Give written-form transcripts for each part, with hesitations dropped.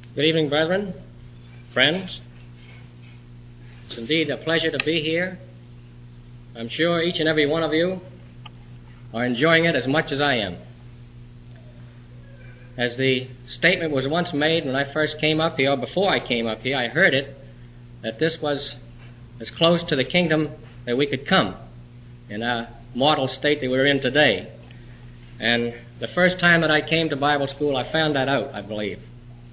Good evening, brethren, friends. It's indeed a pleasure to be here. I'm sure each and every one of you are enjoying it as much as I am. As the statement was once made when I first came up here, or before I came up here, I heard it, that this was as close to the kingdom that we could come in our mortal state that we're in today. And the first time that I came to Bible school, I found that out, I believe.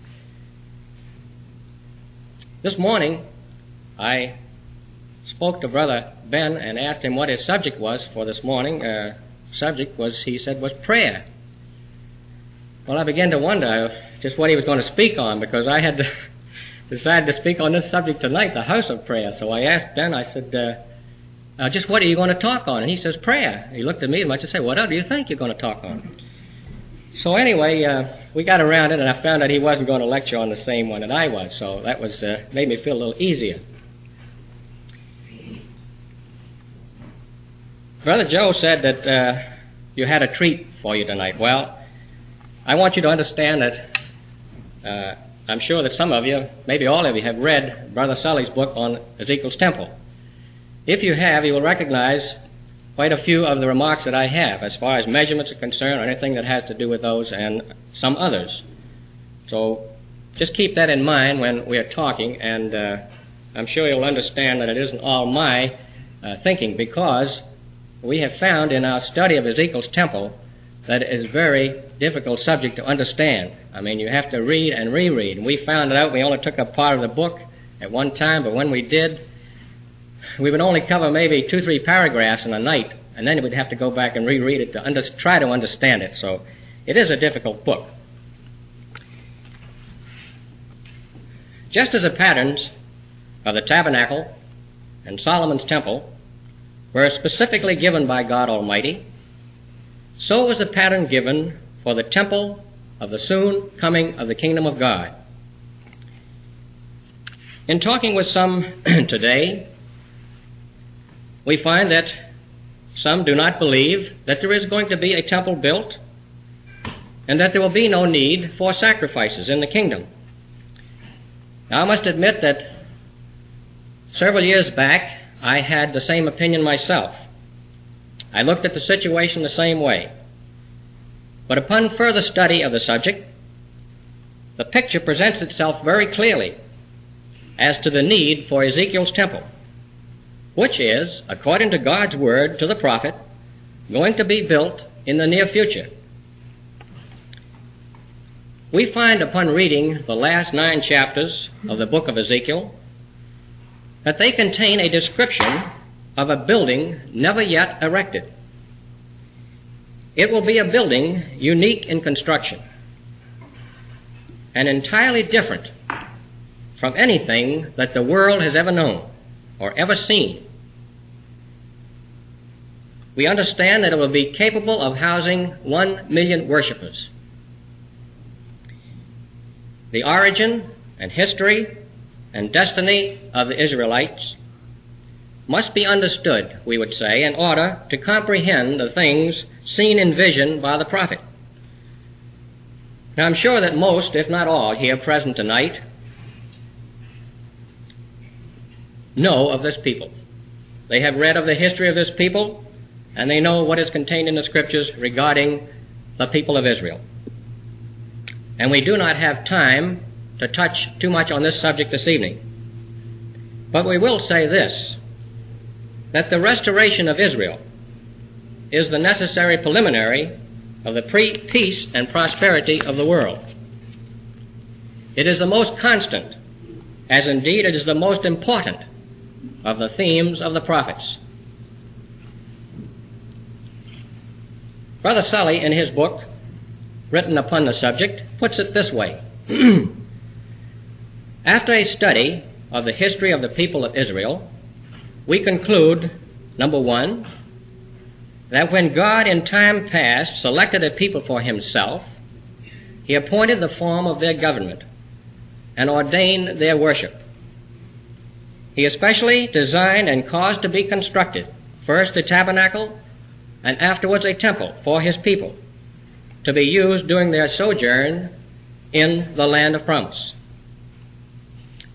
This morning, I spoke to Brother Ben and asked him what his subject was for this morning. Subject was, he said, was prayer. Well, I began to wonder just what he was going to speak on, because I had decided to speak on this subject tonight, the house of prayer. So I asked Ben, I said, just what are you going to talk on? And he says, prayer. He looked at me and I said, what else do you think you're going to talk on? So anyway, we got around it, and I found that he wasn't going to lecture on the same one that I was, so that was made me feel a little easier. Brother Joe said that you had a treat for you tonight. Well, I want you to understand that I'm sure that some of you, maybe all of you, have read Brother Sully's book on Ezekiel's temple. If you have, you will recognize quite a few of the remarks that I have as far as measurements are concerned, or anything that has to do with those and some others. So just keep that in mind when we are talking, and I'm sure you'll understand that it isn't all my thinking, because we have found in our study of Ezekiel's temple that it is a very difficult subject to understand. I mean, you have to read and reread. And we found it out. We only took up part of the book at one time, but when we did, we would only cover maybe 2-3 paragraphs in a night, and then we'd have to go back and reread it to try to understand it. So it is a difficult book. Just as the patterns of the tabernacle and Solomon's temple were specifically given by God Almighty, so was the pattern given for the temple of the soon coming of the kingdom of God. In talking with some today, we find that some do not believe that there is going to be a temple built and that there will be no need for sacrifices in the kingdom. Now, I must admit that several years back I had the same opinion myself. I looked at the situation the same way. But upon further study of the subject, the picture presents itself very clearly as to the need for Ezekiel's temple, which is, according to God's word to the prophet, going to be built in the near future. We find upon reading the last 9 chapters of the book of Ezekiel that they contain a description of a building never yet erected. It will be a building unique in construction and entirely different from anything that the world has ever known or ever seen. We understand that it will be capable of housing 1 million worshipers. The origin and history and destiny of the Israelites must be understood, we would say, in order to comprehend the things seen in vision by the prophet. Now, I'm sure that most, if not all, here present tonight know of this people. They have read of the history of this people, and they know what is contained in the Scriptures regarding the people of Israel. And we do not have time to touch too much on this subject this evening. But we will say this, that the restoration of Israel is the necessary preliminary of the peace and prosperity of the world. It is the most constant, as indeed it is the most important of the themes of the prophets. Brother Sully, in his book, written upon the subject, puts it this way. After a study of the history of the people of Israel, we conclude, number 1, that when God in time past selected a people for himself, he appointed the form of their government and ordained their worship. He especially designed and caused to be constructed first the tabernacle and afterwards a temple for his people, to be used during their sojourn in the land of promise.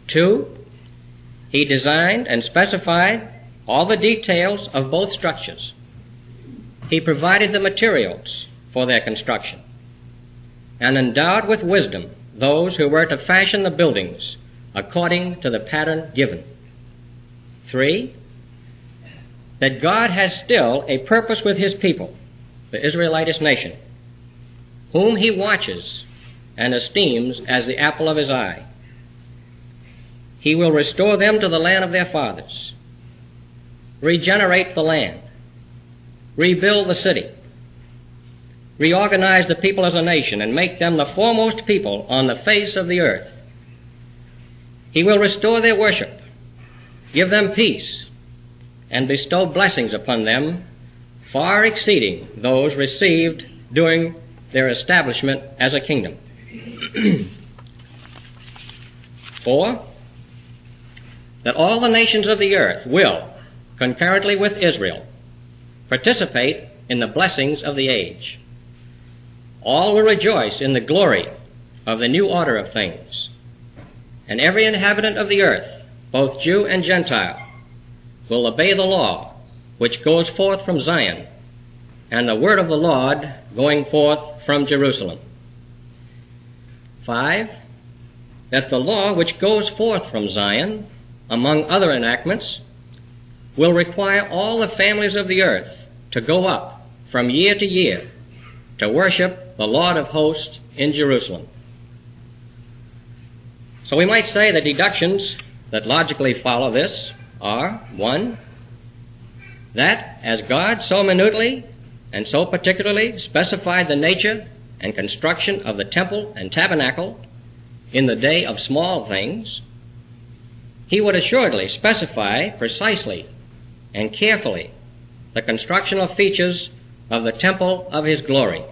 2, he designed and specified all the details of both structures. He provided the materials for their construction and endowed with wisdom those who were to fashion the buildings according to the pattern given. 3, that God has still a purpose with his people, the Israelitish nation, whom he watches and esteems as the apple of his eye. He will restore them to the land of their fathers, regenerate the land, rebuild the city, reorganize the people as a nation, and make them the foremost people on the face of the earth. He will restore their worship, give them peace, and bestow blessings upon them far exceeding those received during their establishment as a kingdom. 4, that all the nations of the earth will, concurrently with Israel, participate in the blessings of the age. All will rejoice in the glory of the new order of things, and every inhabitant of the earth, both Jew and Gentile, will obey the law which goes forth from Zion, and the word of the Lord going forth from Jerusalem. 5, that the law which goes forth from Zion, among other enactments, will require all the families of the earth to go up from year to year to worship the Lord of hosts in Jerusalem. So we might say the deductions that logically follow this are: 1, that as God so minutely and so particularly specified the nature and construction of the temple and tabernacle in the day of small things, he would assuredly specify precisely and carefully the constructional features of the temple of his glory.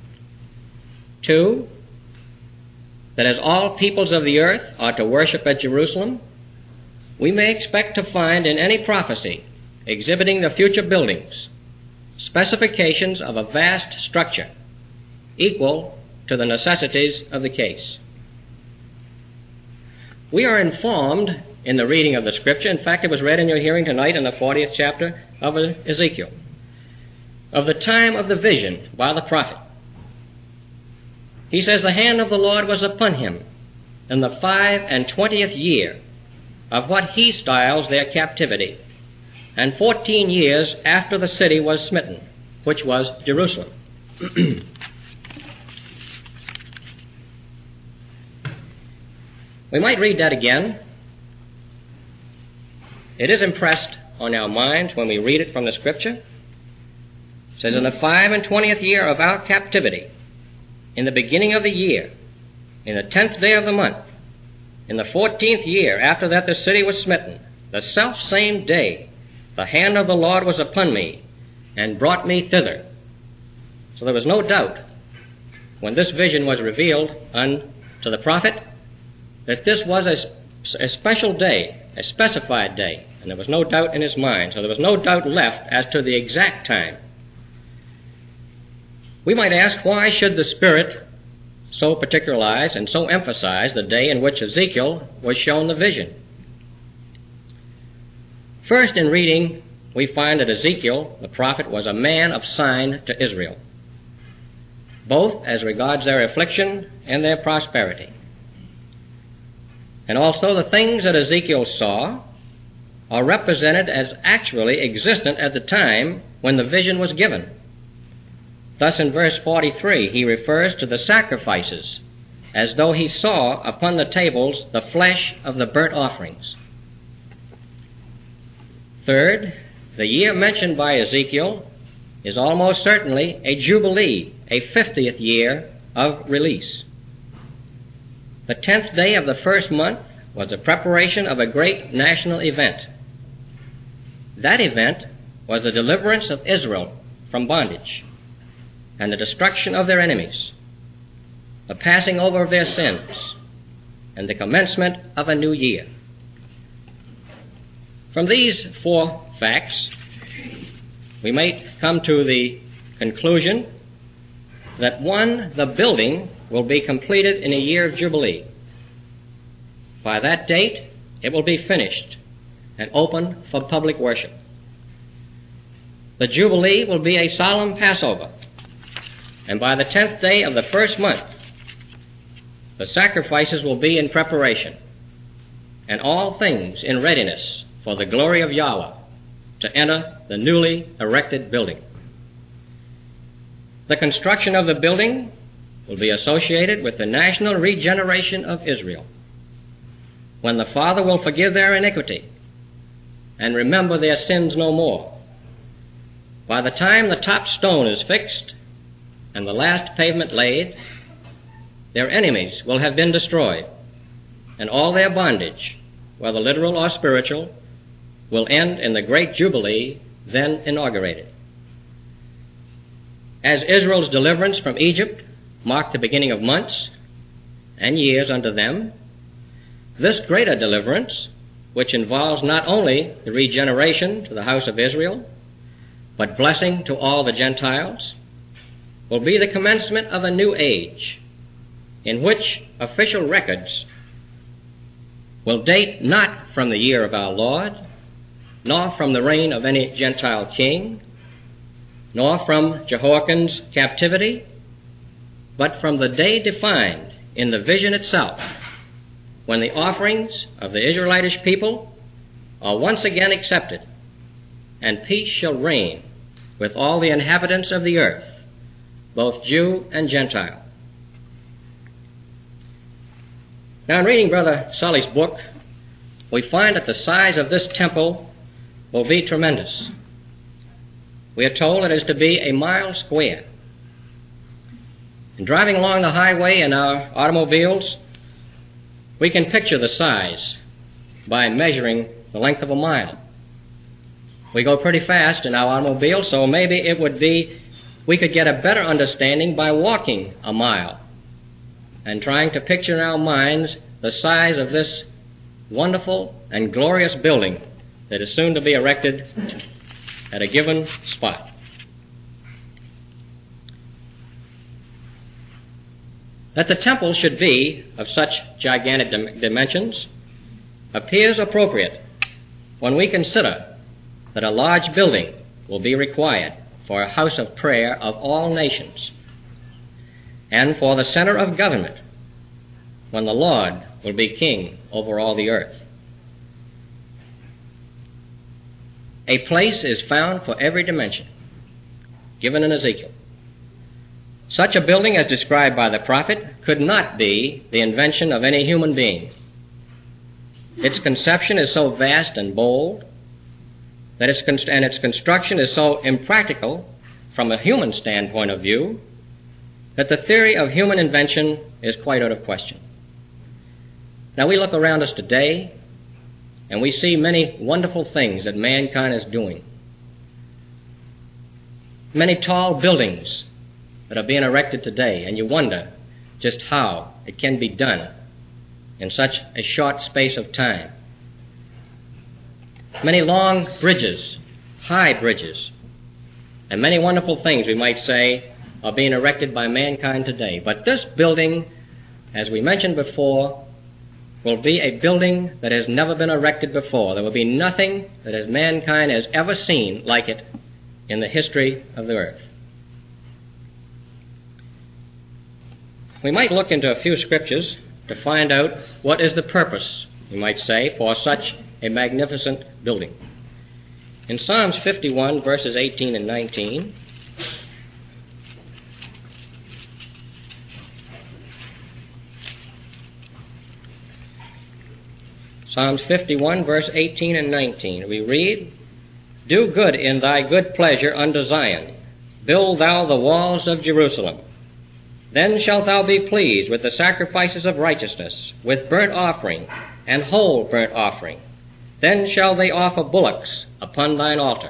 2, that as all peoples of the earth are to worship at Jerusalem, we may expect to find in any prophecy exhibiting the future buildings specifications of a vast structure equal to the necessities of the case. We are informed in the reading of the Scripture, in fact it was read in your hearing tonight in the 40th chapter of Ezekiel, of the time of the vision by the prophet. He says, the hand of the Lord was upon him in the 25th year of what he styles their captivity, and 14 years after the city was smitten, which was Jerusalem. We might read that again. It is impressed on our minds when we read it from the Scripture. It says, in the 25th year of our captivity, in the beginning of the year, in the 10th day of the month, in the 14th year after that the city was smitten, the selfsame day the hand of the Lord was upon me, and brought me thither. So there was no doubt, when this vision was revealed unto the prophet, that this was a special day, a specified day, and there was no doubt in his mind. So there was no doubt left as to the exact time. We might ask, why should the Spirit so particularize and so emphasize the day in which Ezekiel was shown the vision? First, in reading, we find that Ezekiel, the prophet, was a man of sign to Israel, both as regards their affliction and their prosperity. And also the things that Ezekiel saw are represented as actually existent at the time when the vision was given. Thus in verse 43 he refers to the sacrifices as though he saw upon the tables the flesh of the burnt offerings. Third, the year mentioned by Ezekiel is almost certainly a jubilee, a 50th year of release. The 10th day of the first month was the preparation of a great national event. That event was the deliverance of Israel from bondage and the destruction of their enemies, the passing over of their sins, and the commencement of a new year. From these 4 facts, we might come to the conclusion that 1, the building will be completed in a year of Jubilee. By that date, it will be finished and open for public worship. The Jubilee will be a solemn Passover, and by the 10th day of the first month, the sacrifices will be in preparation, and all things in readiness for the glory of Yahweh to enter the newly erected building. The construction of the building will be associated with the national regeneration of Israel, when the Father will forgive their iniquity and remember their sins no more. By the time the top stone is fixed and the last pavement laid, their enemies will have been destroyed, and all their bondage, whether literal or spiritual, will end in the great Jubilee then inaugurated. As Israel's deliverance from Egypt marked the beginning of months and years under them, this greater deliverance, which involves not only the regeneration to the house of Israel, but blessing to all the Gentiles, will be the commencement of a new age in which official records will date not from the year of our Lord, nor from the reign of any Gentile king, nor from Jehoiakim's captivity, but from the day defined in the vision itself, when the offerings of the Israelitish people are once again accepted, and peace shall reign with all the inhabitants of the earth, both Jew and Gentile. Now, in reading Brother Sully's book, we find that the size of this temple will be tremendous. We are told it is to be a mile square. And driving along the highway in our automobiles, we can picture the size by measuring the length of a mile. We go pretty fast in our automobile, so maybe we could get a better understanding by walking a mile and trying to picture in our minds the size of this wonderful and glorious building that is soon to be erected at a given spot. That the temple should be of such gigantic dimensions appears appropriate when we consider that a large building will be required for a house of prayer of all nations, and for the center of government, when the Lord will be king over all the earth. A place is found for every dimension given in Ezekiel. Such a building as described by the prophet could not be the invention of any human being. Its conception is so vast and bold that its construction is so impractical from a human standpoint of view that the theory of human invention is quite out of question. Now, we look around us today and we see many wonderful things that mankind is doing. Many tall buildings that are being erected today, and you wonder just how it can be done in such a short space of time. Many long bridges, high bridges, and many wonderful things, we might say, are being erected by mankind today. But this building, as we mentioned before, will be a building that has never been erected before. There will be nothing that as mankind has ever seen like it in the history of the earth. We might look into a few scriptures to find out what is the purpose, you might say, for such a magnificent building. In Psalms 51, verses 18 and 19, Psalms 51, verse 18 and 19, we read, "Do good in thy good pleasure unto Zion. Build thou the walls of Jerusalem. Then shalt thou be pleased with the sacrifices of righteousness, with burnt offering and whole burnt offering. Then shall they offer bullocks upon thine altar."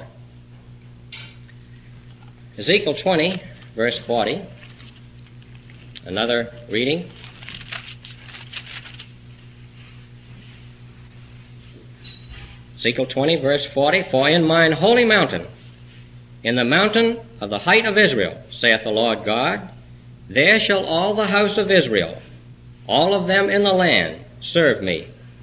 Ezekiel 20, verse 40, another reading. Ezekiel 20, verse 40, "For in mine holy mountain, in the mountain of the height of Israel, saith the Lord God, there shall all the house of Israel, all of them in the land, serve me,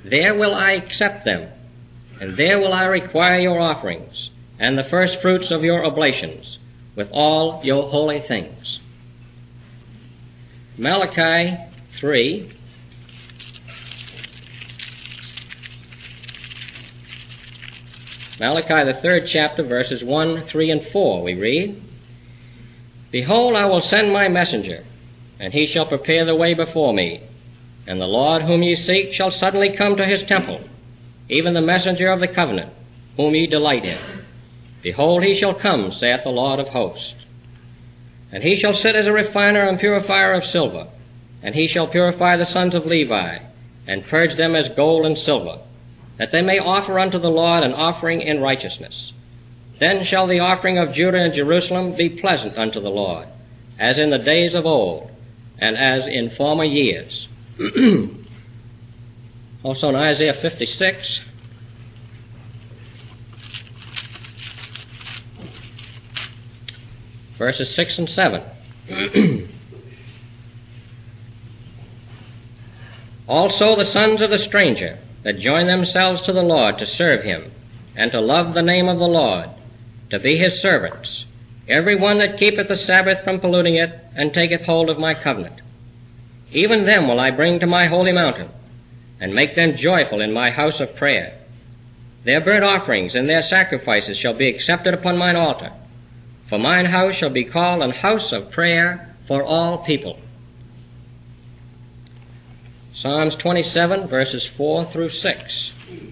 there will I accept them, and there will I require your offerings, and the first fruits of your oblations, with all your holy things. Malachi 3. Malachi, the 3rd chapter, verses 1, 3, and 4, we read, Behold, I will send my messenger, and he shall prepare the way before me. And the Lord whom ye seek shall suddenly come to his temple, even the messenger of the covenant, whom ye delight in. Behold, he shall come, saith the Lord of hosts. And he shall sit as a refiner and purifier of silver, and he shall purify the sons of Levi, and purge them as gold and silver, that they may offer unto the Lord an offering in righteousness. Then shall the offering of Judah and Jerusalem be pleasant unto the Lord, as in the days of old, and as in former years. Also in Isaiah 56, verses 6 and 7. Also the sons of the stranger that join themselves to the Lord to serve him, and to love the name of the Lord, to be his servants, every one that keepeth the Sabbath from polluting it, and taketh hold of my covenant. Even them will I bring to my holy mountain, and make them joyful in my house of prayer. Their burnt offerings and their sacrifices shall be accepted upon mine altar, for mine house shall be called an house of prayer for all people. Psalms 27, verses 4 through 6.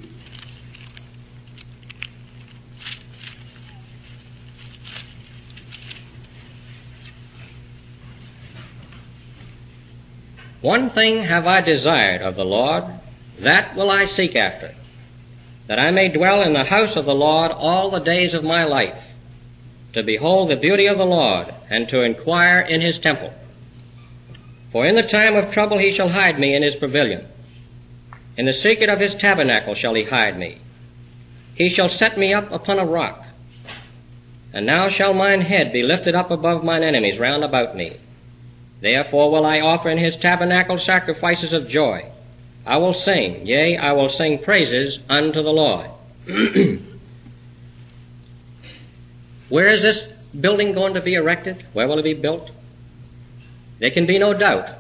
One thing have I desired of the Lord, that will I seek after, that I may dwell in the house of the Lord all the days of my life, to behold the beauty of the Lord, and to inquire in his temple. For in the time of trouble he shall hide me in his pavilion. In the secret of his tabernacle shall he hide me. He shall set me up upon a rock. And now shall mine head be lifted up above mine enemies round about me. Therefore will I offer in his tabernacle sacrifices of joy. I will sing, yea, I will sing praises unto the Lord. Where is this building going to be erected? Where will it be built? There can be no doubt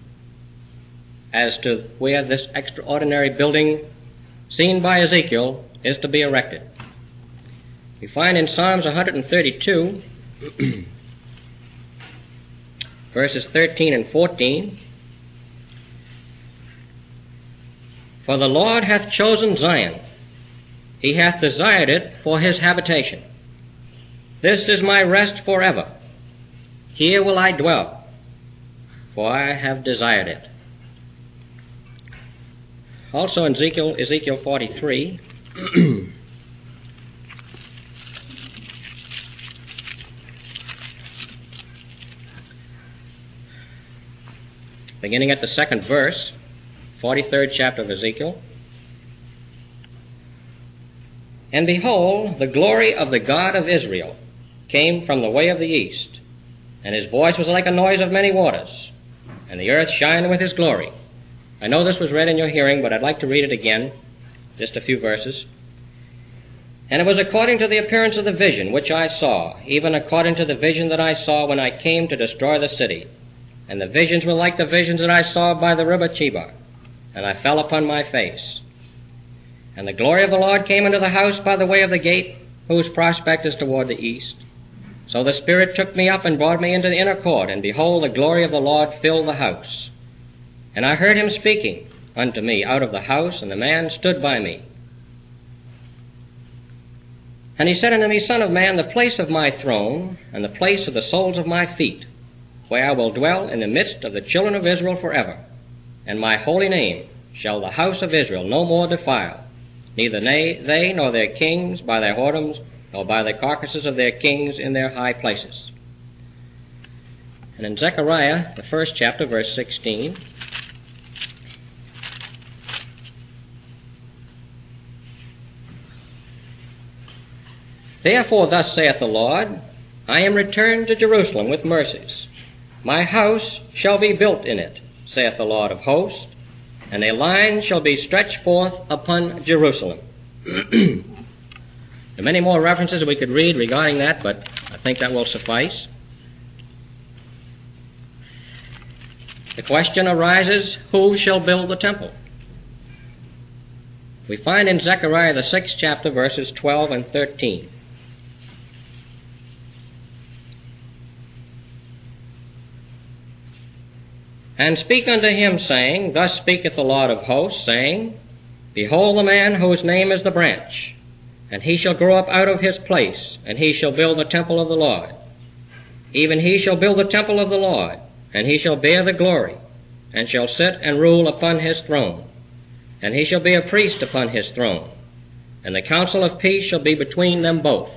as to where this extraordinary building seen by Ezekiel is to be erected. We find in Psalms 132, verses 13 and 14, For the Lord hath chosen Zion, he hath desired it for his habitation. This is my rest forever. Here will I dwell, for I have desired it. Also in Ezekiel 43, beginning at the 2nd verse, 43rd chapter of Ezekiel. And behold, the glory of the God of Israel came from the way of the east, and his voice was like a noise of many waters, and the earth shined with his glory. I know this was read in your hearing, but I'd like to read it again, just a few verses. And it was according to the appearance of the vision which I saw, even according to the vision that I saw when I came to destroy the city. And the visions were like the visions that I saw by the river Chebar, and I fell upon my face. And the glory of the Lord came into the house by the way of the gate, whose prospect is toward the east. So the Spirit took me up and brought me into the inner court, and behold, the glory of the Lord filled the house. And I heard him speaking unto me out of the house, and the man stood by me. And he said unto me, Son of man, the place of my throne, and the place of the soles of my feet, where I will dwell in the midst of the children of Israel forever, and my holy name shall the house of Israel no more defile, neither they nor their kings by their whoredoms, nor by the carcasses of their kings in their high places. And in Zechariah, the 1st chapter, verse 16, Therefore thus saith the Lord, I am returned to Jerusalem with mercies. My house shall be built in it, saith the Lord of hosts, and a line shall be stretched forth upon Jerusalem. There are many more references we could read regarding that, but I think that will suffice. The question arises, who shall build the temple? We find in Zechariah the 6th chapter, verses 12 and 13. And speak unto him, saying, Thus speaketh the Lord of hosts, saying, Behold the man whose name is the branch, and he shall grow up out of his place, and he shall build the temple of the Lord. Even he shall build the temple of the Lord, and he shall bear the glory, and shall sit and rule upon his throne. And he shall be a priest upon his throne, and the counsel of peace shall be between them both.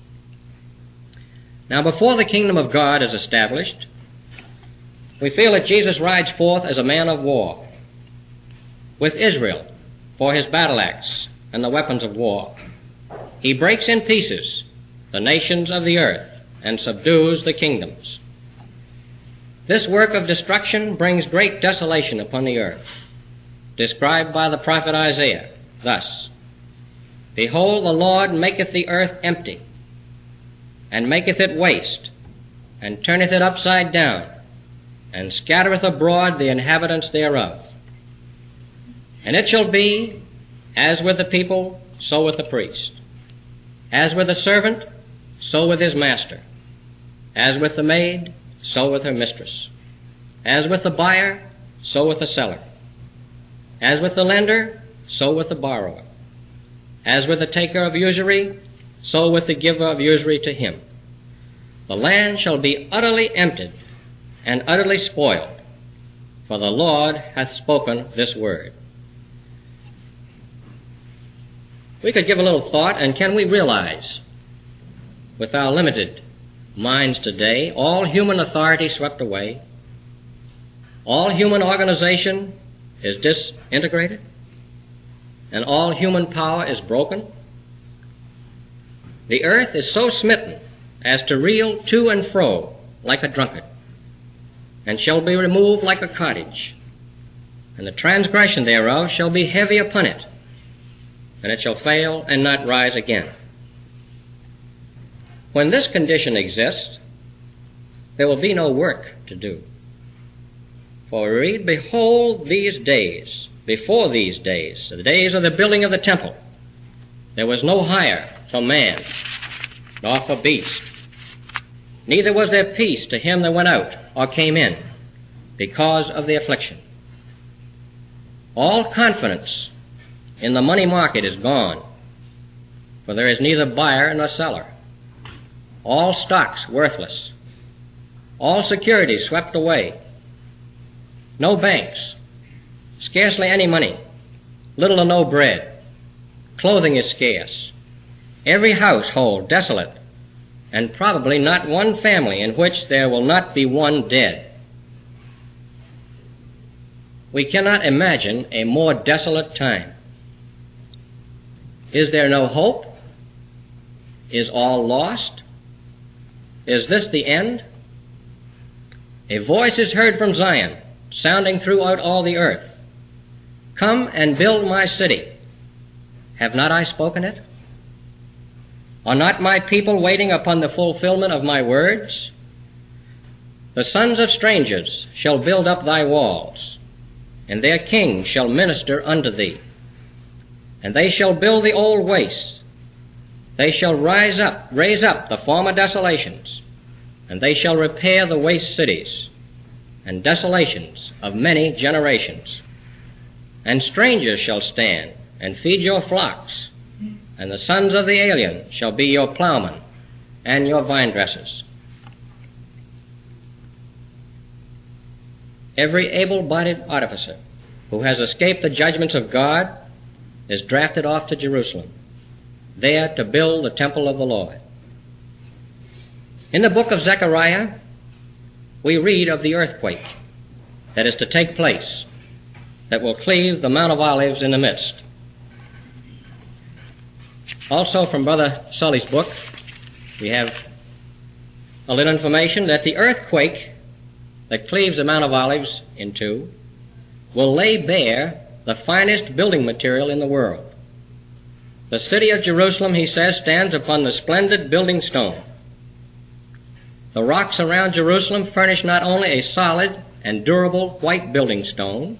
Now before the kingdom of God is established, we feel that Jesus rides forth as a man of war, with Israel for his battle axe and the weapons of war. He breaks in pieces the nations of the earth and subdues the kingdoms. This work of destruction brings great desolation upon the earth, described by the prophet Isaiah thus, Behold, the Lord maketh the earth empty, and maketh it waste, and turneth it upside down, and scattereth abroad the inhabitants thereof. And it shall be, as with the people, so with the priest. As with the servant, so with his master. As with the maid, so with her mistress. As with the buyer, so with the seller. As with the lender, so with the borrower. As with the taker of usury, so with the giver of usury to him. The land shall be utterly emptied and utterly spoiled, for the Lord hath spoken this word. We could give a little thought, and can we realize, with our limited minds today, all human authority swept away, all human organization is disintegrated, and all human power is broken? The earth is so smitten as to reel to and fro like a drunkard, and shall be removed like a cottage, and the transgression thereof shall be heavy upon it, and it shall fail and not rise again. When this condition exists, there will be no work to do. For we read, Behold these days, before these days, the days of the building of the temple, there was no hire for man, nor for beast. Neither was there peace to him that went out or came in, because of the affliction. All confidence in the money market is gone, for there is neither buyer nor seller. All stocks worthless. All securities swept away. No banks. Scarcely any money. Little or no bread. Clothing is scarce. Every household desolate, and probably not one family in which there will not be one dead. We cannot imagine a more desolate time. Is there no hope? Is all lost? Is this the end? A voice is heard from Zion, sounding throughout all the earth. Come and build my city. Have not I spoken it? Are not my people waiting upon the fulfillment of my words? The sons of strangers shall build up thy walls, and their kings shall minister unto thee. And they shall build the old wastes. They shall raise up the former desolations, and they shall repair the waste cities, and desolations of many generations. And strangers shall stand and feed your flocks, and the sons of the alien shall be your plowmen and your vine dressers. Every able-bodied artificer who has escaped the judgments of God is drafted off to Jerusalem, there to build the temple of the Lord. In the book of Zechariah, we read of the earthquake that is to take place, that will cleave the Mount of Olives in the midst. Also from Brother Sully's book, we have a little information that the earthquake that cleaves the Mount of Olives in two will lay bare the finest building material in the world. The city of Jerusalem, he says, stands upon the splendid building stone. The rocks around Jerusalem furnish not only a solid and durable white building stone,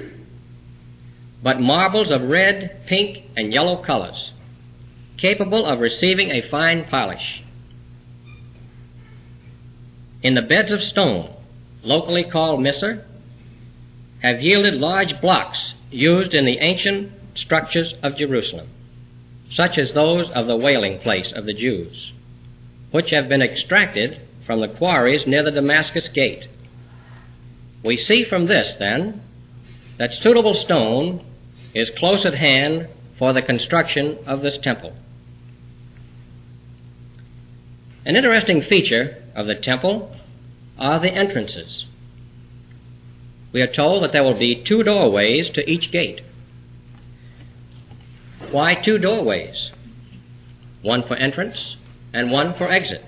but marbles of red, pink, and yellow colors, capable of receiving a fine polish. In the beds of stone, locally called Misr, have yielded large blocks used in the ancient structures of Jerusalem, such as those of the wailing place of the Jews, which have been extracted from the quarries near the Damascus gate. We see from this, then, that suitable stone is close at hand for the construction of this temple. An interesting feature of the temple are the entrances. We are told that there will be 2 doorways to each gate. Why 2 doorways? One for entrance and one for exit.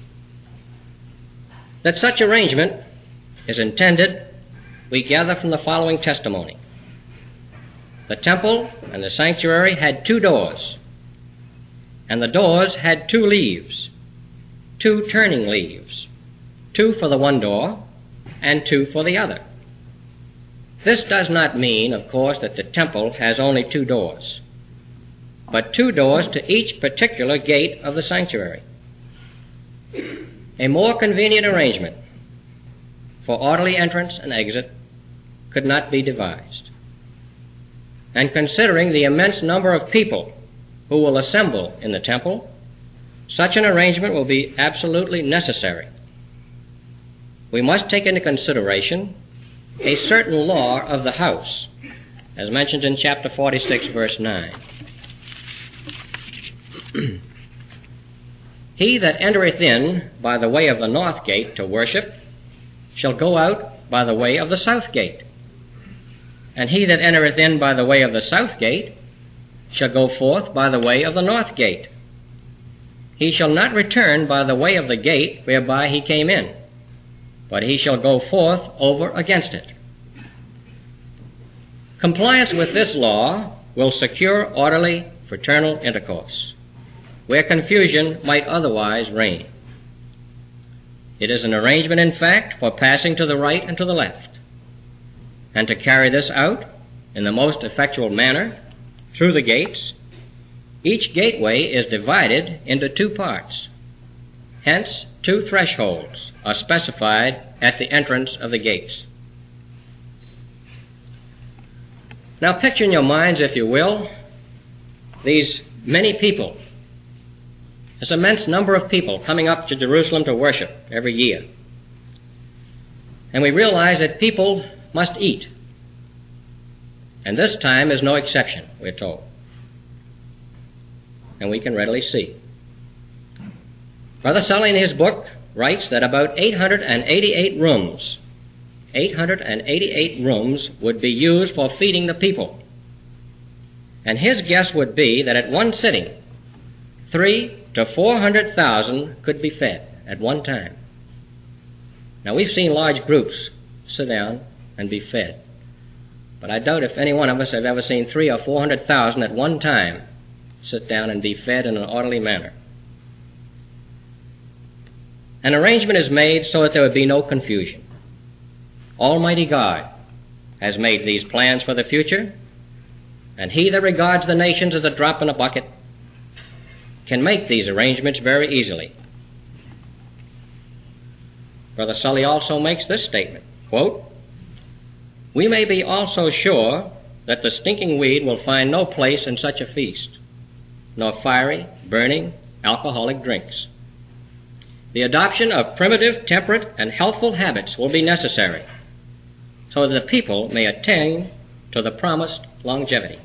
That such arrangement is intended, we gather from the following testimony. The temple and the sanctuary had 2 doors, and the doors had 2 leaves, 2 turning leaves, 2 for the one door and 2 for the other. This does not mean, of course, that the temple has only 2 doors, but 2 doors to each particular gate of the sanctuary. A more convenient arrangement for orderly entrance and exit could not be devised. And considering the immense number of people who will assemble in the temple, such an arrangement will be absolutely necessary. We must take into consideration a certain law of the house, as mentioned in chapter 46, verse 9. He that entereth in by the way of the north gate to worship shall go out by the way of the south gate. And he that entereth in by the way of the south gate shall go forth by the way of the north gate. He shall not return by the way of the gate whereby he came in, but he shall go forth over against it. Compliance with this law will secure orderly fraternal intercourse, where confusion might otherwise reign. It is an arrangement, in fact, for passing to the right and to the left. And to carry this out in the most effectual manner through the gates, each gateway is divided into 2 parts. Hence, 2 thresholds are specified at the entrance of the gates. Now picture in your minds, if you will, these many people, this immense number of people coming up to Jerusalem to worship every year. And we realize that people must eat. And this time is no exception, we're told. And we can readily see. Brother Sully in his book writes that about 888 rooms would be used for feeding the people. And his guess would be that at one sitting, 300,000 to 400,000 could be fed at one time. Now we've seen large groups sit down and be fed, but I doubt if any one of us have ever seen 300,000 or 400,000 at one time sit down and be fed in an orderly manner. An arrangement is made so that there would be no confusion. Almighty God has made these plans for the future, and he that regards the nations as a drop in a bucket can make these arrangements very easily. Brother Sully also makes this statement, quote, "We may be also sure that the stinking weed will find no place in such a feast, nor fiery, burning, alcoholic drinks. The adoption of primitive, temperate, and healthful habits will be necessary, so that the people may attain to the promised longevity."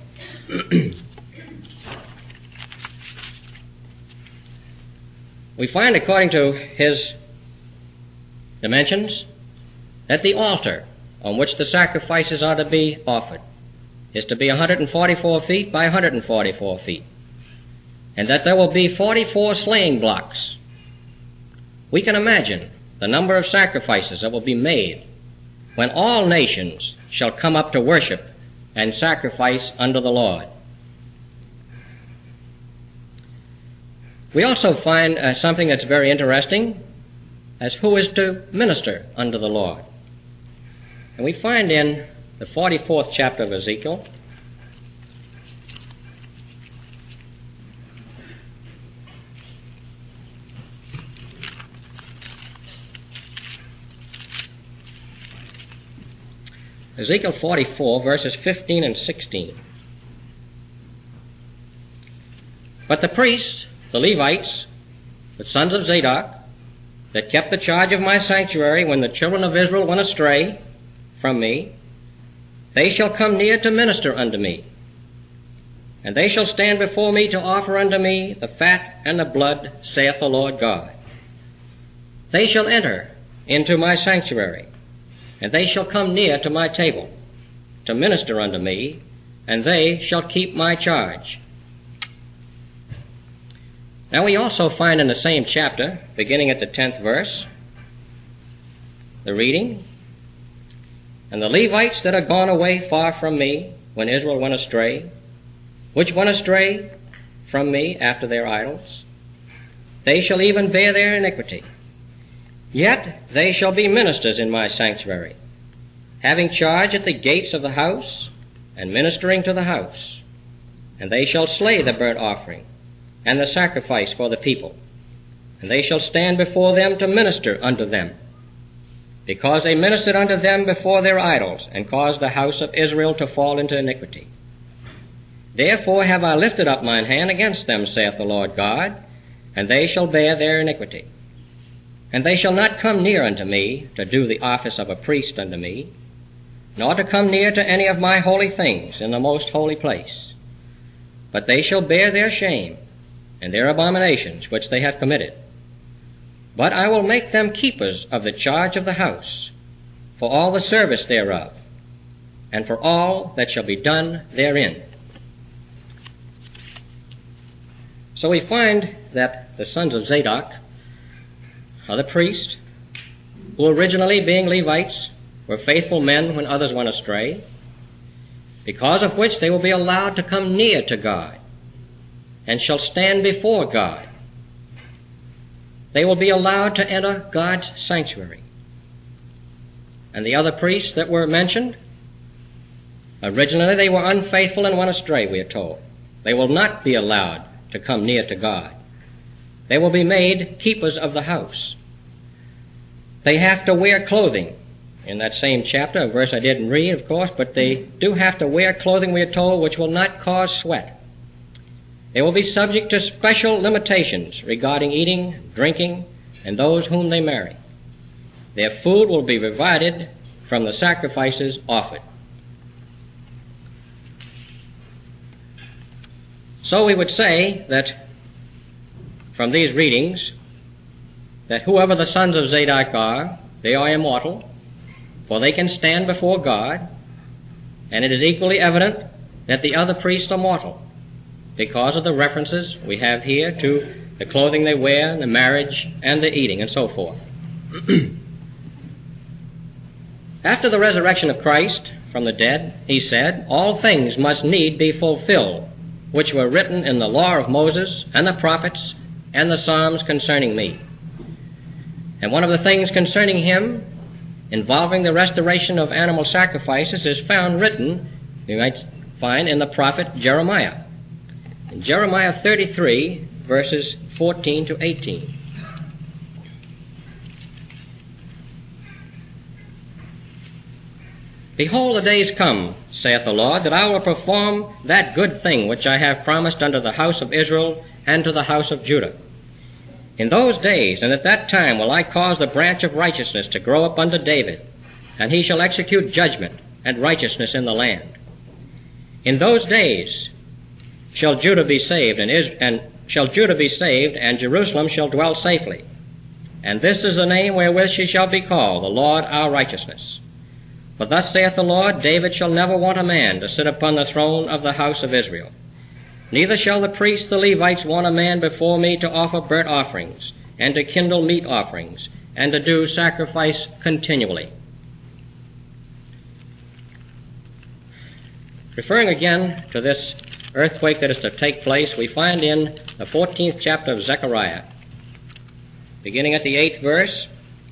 We find, according to his dimensions, that the altar on which the sacrifices are to be offered is to be 144 feet by 144 feet, and that there will be 44 slaying blocks. We can imagine the number of sacrifices that will be made when all nations shall come up to worship and sacrifice unto the Lord. We also find something that's very interesting as who is to minister unto the Lord. And we find in the 44th chapter of Ezekiel, Ezekiel 44, verses 15 and 16. But the priests, the Levites, the sons of Zadok, that kept the charge of my sanctuary when the children of Israel went astray from me, they shall come near to minister unto me. And they shall stand before me to offer unto me the fat and the blood, saith the Lord God. They shall enter into my sanctuary, and they shall come near to my table to minister unto me, and they shall keep my charge. Now we also find in the same chapter, beginning at the 10th verse, the reading, And the Levites that are gone away far from me, when Israel went astray, which went astray from me after their idols, they shall even bear their iniquity. Yet they shall be ministers in my sanctuary, having charge at the gates of the house, and ministering to the house. And they shall slay the burnt offering, and the sacrifice for the people. And they shall stand before them to minister unto them, because they ministered unto them before their idols, and caused the house of Israel to fall into iniquity. Therefore have I lifted up mine hand against them, saith the Lord God, and they shall bear their iniquity. And they shall not come near unto me to do the office of a priest unto me, nor to come near to any of my holy things in the most holy place. But they shall bear their shame and their abominations which they have committed. But I will make them keepers of the charge of the house, for all the service thereof, and for all that shall be done therein. So we find that the sons of Zadok are the priests, who originally, being Levites, were faithful men when others went astray, because of which they will be allowed to come near to God, and shall stand before God. They will be allowed to enter God's sanctuary. And the other priests that were mentioned, originally they were unfaithful and went astray, we are told. They will not be allowed to come near to God. They will be made keepers of the house. They have to wear clothing. In that same chapter, a verse I didn't read, of course, but they do have to wear clothing, we are told, which will not cause sweat. They will be subject to special limitations regarding eating, drinking, and those whom they marry. Their food will be provided from the sacrifices offered. So we would say that from these readings that whoever the sons of Zadok are, they are immortal, for they can stand before God, and it is equally evident that the other priests are mortal, because of the references we have here to the clothing they wear, the marriage, and the eating, and so forth. After the resurrection of Christ from the dead, he said, all things must need be fulfilled, which were written in the law of Moses, and the prophets, and the Psalms concerning me. And one of the things concerning him, involving the restoration of animal sacrifices, is found written, you might find, in the prophet Jeremiah. In Jeremiah 33, verses 14 to 18. Behold, the days come, saith the Lord, that I will perform that good thing which I have promised unto the house of Israel and to the house of Judah. In those days and at that time will I cause the branch of righteousness to grow up unto David, and he shall execute judgment and righteousness in the land. In those days shall Judah be saved, and Jerusalem shall dwell safely. And this is the name wherewith she shall be called, the Lord our righteousness. For thus saith the Lord, David shall never want a man to sit upon the throne of the house of Israel. Neither shall the priests, the Levites, want a man before me to offer burnt offerings, and to kindle meat offerings, and to do sacrifice continually. Referring again to this earthquake that is to take place, we find in the 14th chapter of Zechariah, beginning at the 8th verse,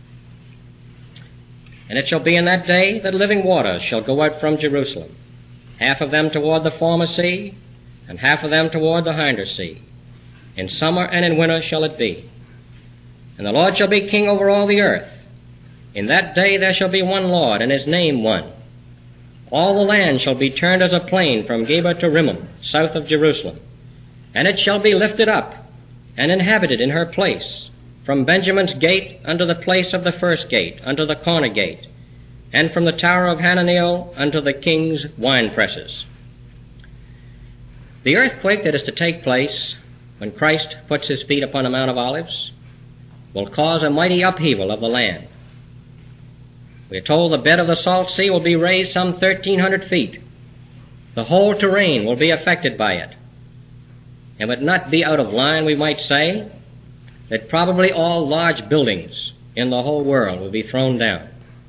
"And it shall be in that day that living waters shall go out from Jerusalem, half of them toward the former sea, and half of them toward the hinder sea. In summer and in winter shall it be. And the Lord shall be king over all the earth. In that day there shall be one Lord, and his name one. All the land shall be turned as a plain from Geba to Rimmon, south of Jerusalem. And it shall be lifted up, and inhabited in her place, from Benjamin's gate unto the place of the first gate, unto the corner gate, and from the tower of Hananiel unto the king's wine presses." The earthquake that is to take place when Christ puts his feet upon the Mount of Olives will cause a mighty upheaval of the land. We are told the bed of the Salt Sea will be raised some 1,300 feet. The whole terrain will be affected by it. It would not be out of line, we might say, that probably all large buildings in the whole world will be thrown down.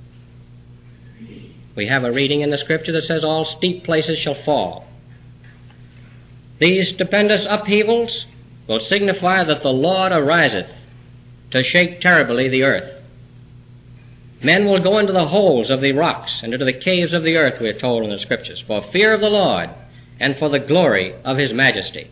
We have a reading in the Scripture that says all steep places shall fall. These stupendous upheavals will signify that the Lord ariseth to shake terribly the earth. Men will go into the holes of the rocks and into the caves of the earth, we are told in the Scriptures, for fear of the Lord and for the glory of his majesty.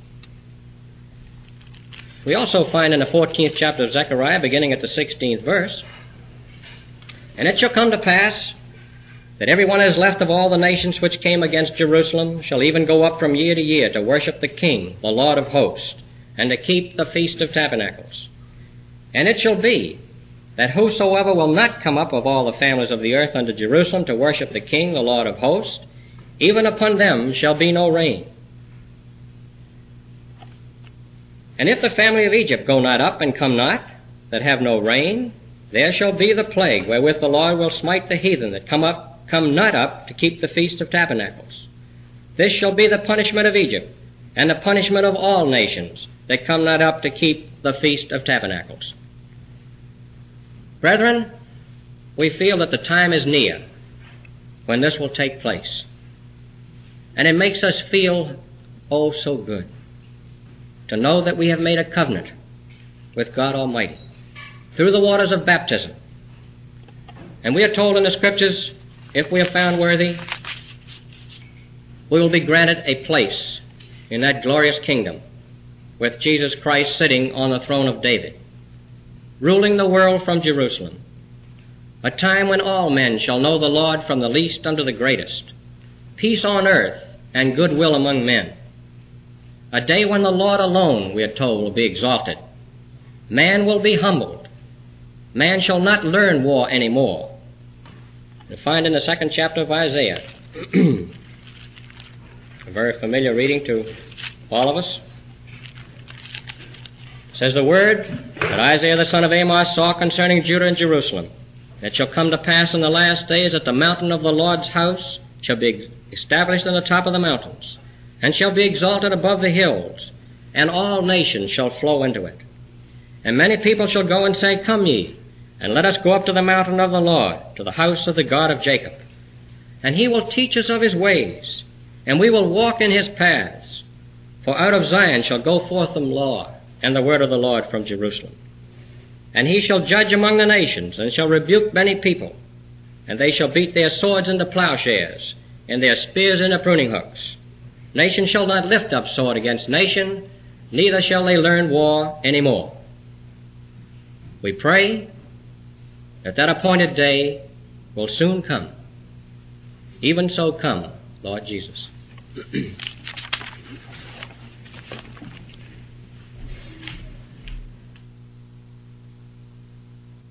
We also find in the 14th chapter of Zechariah, beginning at the 16th verse, "And it shall come to pass that every one that is left of all the nations which came against Jerusalem shall even go up from year to year to worship the King, the Lord of hosts, and to keep the Feast of Tabernacles. And it shall be that whosoever will not come up of all the families of the earth unto Jerusalem to worship the King, the Lord of hosts, even upon them shall be no rain. And if the family of Egypt go not up and come not, that have no rain, there shall be the plague wherewith the Lord will smite the heathen that come not up to keep the Feast of Tabernacles. This shall be the punishment of Egypt, and the punishment of all nations that come not up to keep the Feast of Tabernacles." Brethren, we feel that the time is near when this will take place. And it makes us feel, oh, so good to know that we have made a covenant with God Almighty through the waters of baptism. And we are told in the Scriptures, if we are found worthy, we will be granted a place in that glorious kingdom with Jesus Christ sitting on the throne of David, ruling the world from Jerusalem. A time when all men shall know the Lord from the least unto the greatest. Peace on earth and goodwill among men. A day when the Lord alone, we are told, will be exalted. Man will be humbled. Man shall not learn war any more. We find in the 2nd chapter of Isaiah, a very familiar reading to all of us. It says, "The word that Isaiah the son of Amos saw concerning Judah and Jerusalem. It shall come to pass in the last days that the mountain of the Lord's house shall be established on the top of the mountains, and shall be exalted above the hills, and all nations shall flow into it. And many people shall go and say, Come ye, and let us go up to the mountain of the Lord, to the house of the God of Jacob. And he will teach us of his ways, and we will walk in his paths. For out of Zion shall go forth the law, and the word of the Lord from Jerusalem. And he shall judge among the nations, and shall rebuke many people. And they shall beat their swords into plowshares, and their spears into pruning hooks. Nation shall not lift up sword against nation, neither shall they learn war any more." We pray that appointed day will soon come. Even so come, Lord Jesus.